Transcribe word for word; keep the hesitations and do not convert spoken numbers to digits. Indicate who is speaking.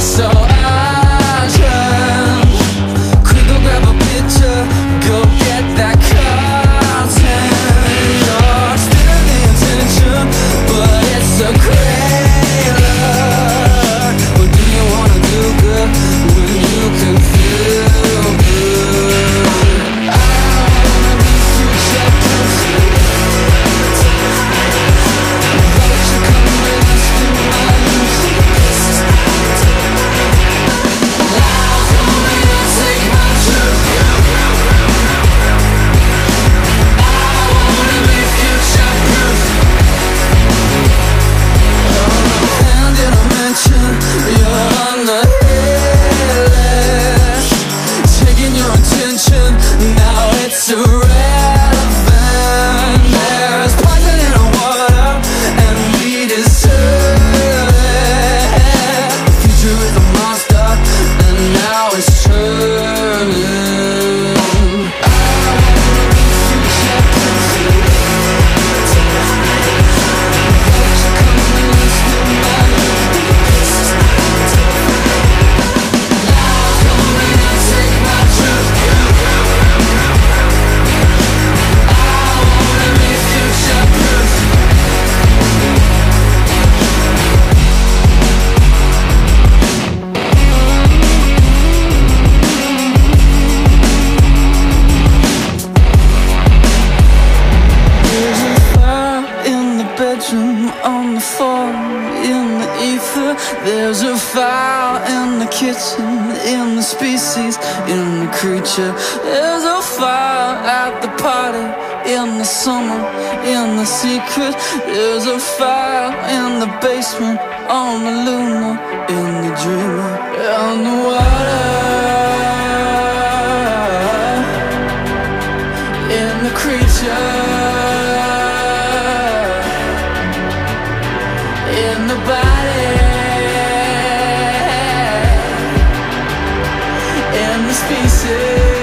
Speaker 1: So I change. Quick, go grab a picture, go get that content. You're still the intention, but it's a trailer. What do you wanna do, girl, when you can feel good? I wanna be future-proof, but you come with us to my youth. Lie for me and take my truth. I wanna be future-proof. And in a mansion, you're on the hit list. Taking your attention, now it's irrelevant. There's poison in the water, and we deserve it. Future is a monster, and now it's turning. I wanna be future-proof, but you come and listen to my youth. Lie for me and take my truth. I wanna be future-proof. There's a fire in the bedroom, on the phone, in the ether. There's a fire in the kitchen, in the species, in the creature. There's a fire at the party, in the summer, in the secret. There's a fire in the basement, on the luna, in the dreamer, on the water, in the creature, in the body, in the species.